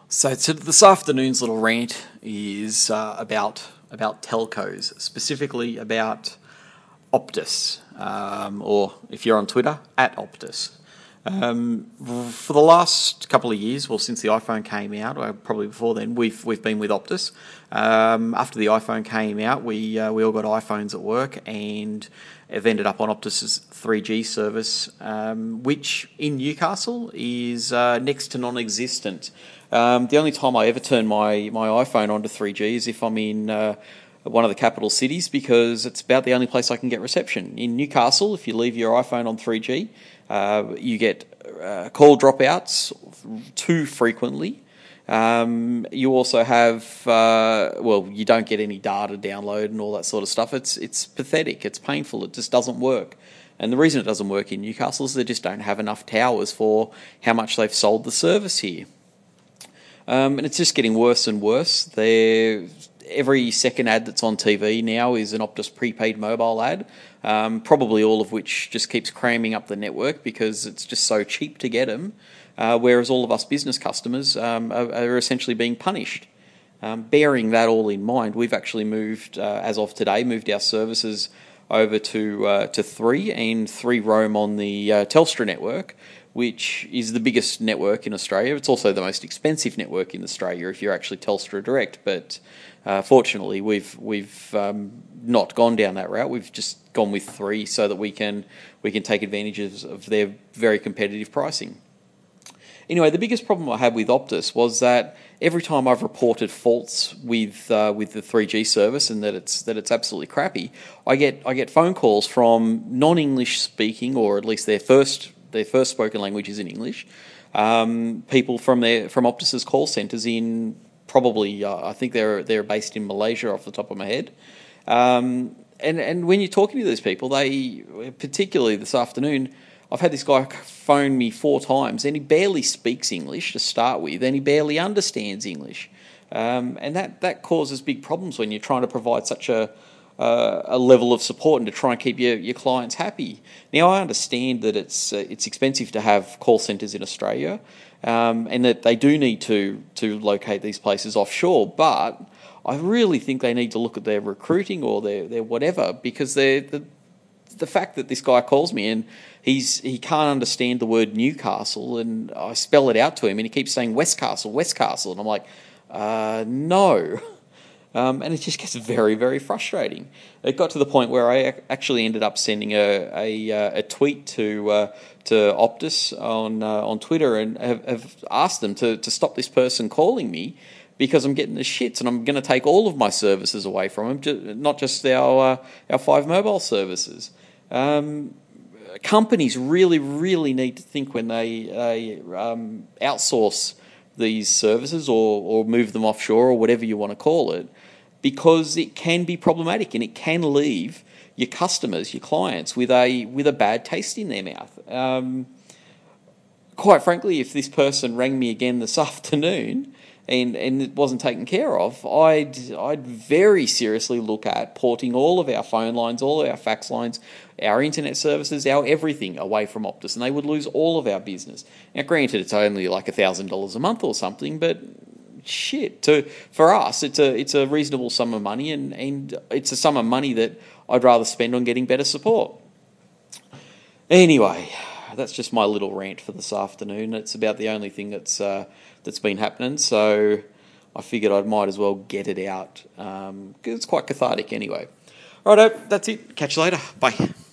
So this afternoon's little rant is about telcos, specifically about Optus, or if you're on Twitter, at Optus. For the last couple of years, well, since the iPhone came out, or probably before then, we've been with Optus. After the iPhone came out, we all got iPhones at work, and have ended up on Optus's 3G service, which in Newcastle is next to non-existent. The only time I ever turn my iPhone onto 3G is if I'm in one of the capital cities, because it's about the only place I can get reception. In Newcastle, if you leave your iPhone on 3G, you get call dropouts too frequently. You also have, you don't get any data download and all that sort of stuff. It's pathetic. It's painful. It just doesn't work. And the reason it doesn't work in Newcastle is they just don't have enough towers for how much they've sold the service here. And it's just getting worse and worse. Every second ad that's on TV now is an Optus prepaid mobile ad, probably all of which just keeps cramming up the network because it's just so cheap to get them, whereas all of us business customers are essentially being punished. Bearing that all in mind, we've actually moved, as of today, our services over to 3, and 3 roam on the Telstra network, which is the biggest network in Australia. It's also the most expensive network in Australia if you're actually Telstra Direct, but fortunately we've not gone down that route. We've just gone with 3 so that we can take advantage of their very competitive pricing. Anyway, the biggest problem I had with Optus was that every time I've reported faults with the 3G service and that it's absolutely crappy, I get phone calls from non-English speaking, or at least their first spoken language is in English, people from Optus's call centres in probably I think they're based in Malaysia off the top of my head, and when you're talking to these people, they, particularly this afternoon, I've had this guy phone me 4 times, and he barely speaks English to start with, and he barely understands English, and that causes big problems when you're trying to provide such a level of support and to try and keep your clients happy. Now, I understand that it's expensive to have call centres in Australia, and that they do need to locate these places offshore, but I really think they need to look at their recruiting or their whatever, because the fact that this guy calls me and he can't understand the word Newcastle, and I spell it out to him and he keeps saying Westcastle, and I'm like, no. And it just gets very, very frustrating. It got to the point where I actually ended up sending a tweet to Optus on Twitter, and have asked them to stop this person calling me, because I'm getting the shits, and I'm going to take all of my services away from them, not just our 5 mobile services. Companies really, really need to think when they outsource these services or move them offshore or whatever you want to call it, because it can be problematic and it can leave your customers, your clients, with a bad taste in their mouth. Quite frankly, if this person rang me again this afternoon and it wasn't taken care of, I'd very seriously look at porting all of our phone lines, all of our fax lines, our internet services, our everything away from Optus, and they would lose all of our business. Now, granted, it's only like $1,000 a month or something, but shit, for us, it's a reasonable sum of money, and it's a sum of money that I'd rather spend on getting better support. Anyway, that's just my little rant for this afternoon. It's about the only thing that's been happening, so I figured I might as well get it out, because it's quite cathartic anyway. Righto, that's it. Catch you later. Bye.